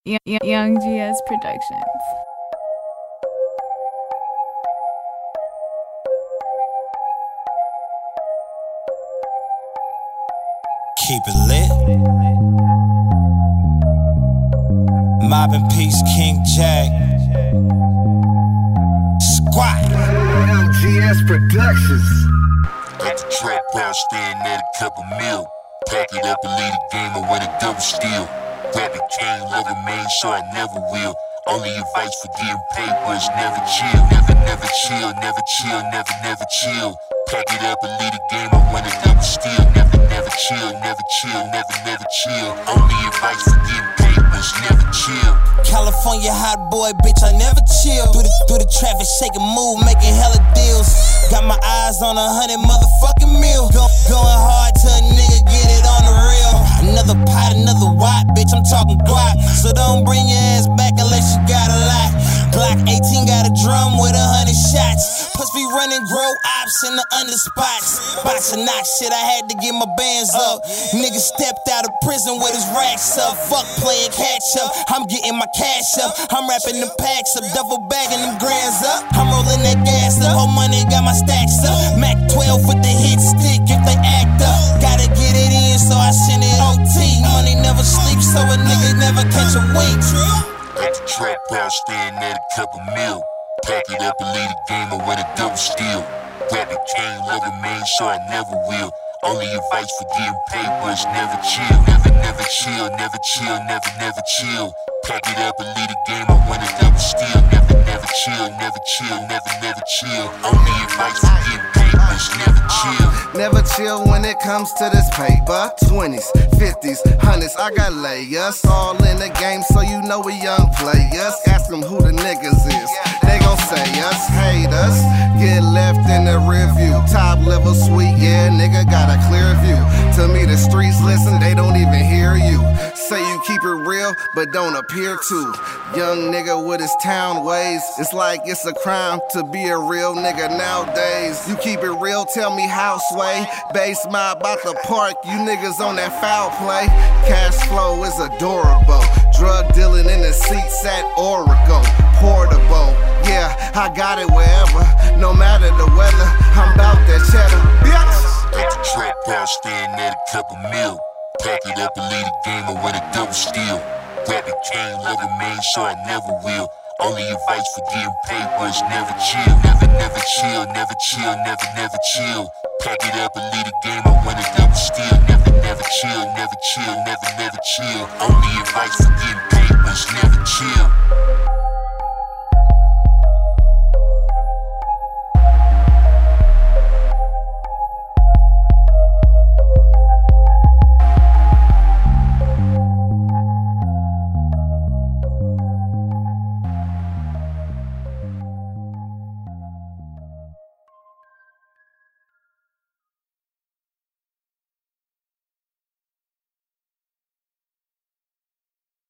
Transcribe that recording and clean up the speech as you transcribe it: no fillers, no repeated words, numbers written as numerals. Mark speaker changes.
Speaker 1: Young GS Productions.
Speaker 2: Keep it lit. Mob and Peace, King Jack. Squat.
Speaker 3: GS Productions.
Speaker 4: At the trap house, staring at a couple mil. Pack it up and leave the game and win a double steal. Grab a cane, love a man, so I never will. Only advice for getting paper is never chill. Never chill, never chill, never chill. Pack it up and leave the game and win a double steal. Never chill, never chill, never chill. Only advice for getting paper is never chill.
Speaker 2: California hot boy, bitch, I never chill. Through the traffic, shaking move, making hella deals. Got my eyes on 100 motherfucking mil. Going hard till a nigga get it on the real. Another pot, another watt, bitch, I'm talking guap. So don't bring your ass back unless you got a lot. Glock 18 got a drum with 100 shots. Plus be running grow ops in the under spots. Box and knock shit, I had to get my bands up. Nigga stepped out of prison with his racks up. Fuck playing catch up, I'm getting my cash up. I'm wrapping the packs up, double bagging them grands up. I'm rolling that gas up, whole money got my stacks up. Mac 12 with the hit stick if they act up. Gotta get it in, so I send it OT. Money never sleeps, so a nigga never catch a wink.
Speaker 4: At the trap house, staring at a couple mil. Pack it up and leave the game and win a double steal. Grab a cane, love a man, so I never will. Only advice for getting paper is never chill. Never chill, never chill, never chill. Pack it up and leave the game and win a double steal. Never chill, never chill, never chill. Only advice for getting paper is never chill.
Speaker 3: Never chill when it comes to this paper. 20s, 50s, 100s, I got layers. All in the game, so you know we young players. Ask them who the niggas is. They gon' say us, hate us. Get left in the rear view. Top level sweet, yeah, nigga got a clear view. To me, the streets listen, they don't even hear you. Say you keep it real, but don't appear to. Young nigga with his town ways. It's like it's a crime to be a real nigga nowadays. You keep it real, tell me how sway. Base mob about the park, you niggas on that foul play. Cash flow is adorable. Drug dealing in the seats at Oracle. Portable, yeah, I got it wherever. No matter the weather, I'm bout that cheddar, bitch.
Speaker 4: At the trap house, staring at a couple mil. Pack it up and leave the game and win a double steal. Grab a cane, love a man, so I never will. Only advice for getting paper is never chill. Never chill, never chill, never chill. Pack it up and leave the game and win a double steal. Never chill, never chill, never chill. Only advice for getting paper is